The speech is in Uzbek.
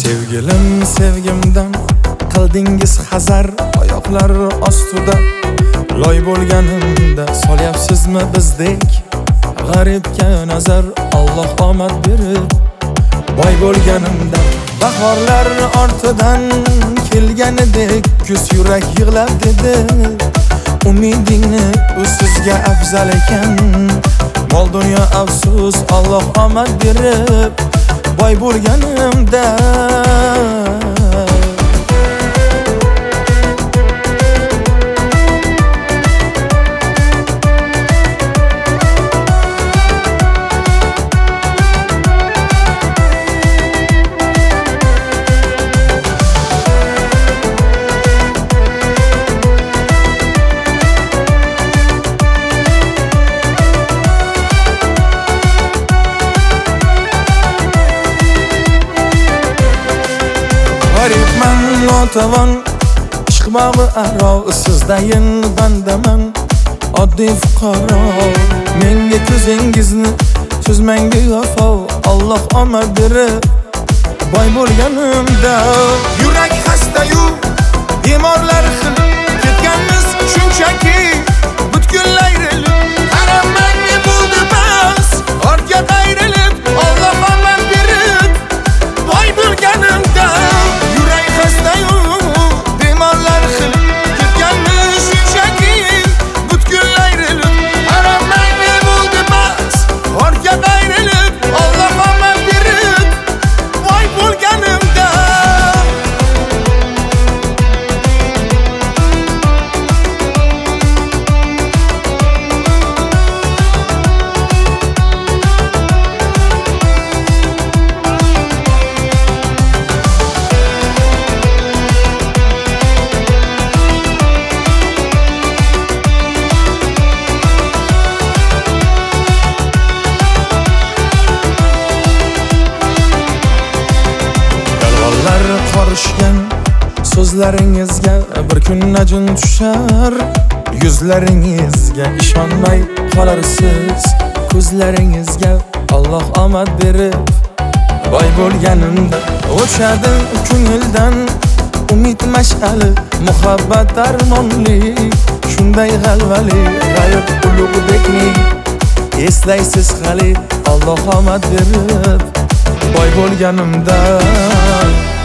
Sevgilim sevgimdan qildingiz hazar, oyoqlar ostida loy bo'lganimda solyapsizmi bizdek g'aribga nazar. Alloh omad berib boy bo'lganimda bahorlar ortidan kelganidek kuz yurak yig'lab dedi. Umidingni u sizga afzal ekan, mol dunyo afsus. Alloh omad berib boy bo'lganimda notavon ishq bog'i aro, sizdayin bandaman oddiy fuqaro. Menga ko'zingizni so'zmang bevafo. Alloh omad berib boy bo'lganimda yurak xasta-yu bemorlar xil ketganmiz shunchaki butkul ayrilib. Qaramang ne bo'ldi bas ortga qayrilib. Alloh omad berib boy bo'lganimda yurak xasta-yu bemorlar xil ketganmiz shunchaki butkul ayrilib. Qaramang ne bo'ldi bas ortga qayrilib. Alloh omad berib boy bo'lganimda qorishgan so'zlaringizga bir kun najm tushar. Yuzlaringizga ishonmay qolarsiz, ko'zlaringizga Alloh omad berib boy bo'lganimda o'chadi ko'ngildan umid mash'ali, muhabbat darmonli shunday g'alvali g'ayib ulug'bekni eslaysiz hali. Alloh omad berib boy bo'lganimda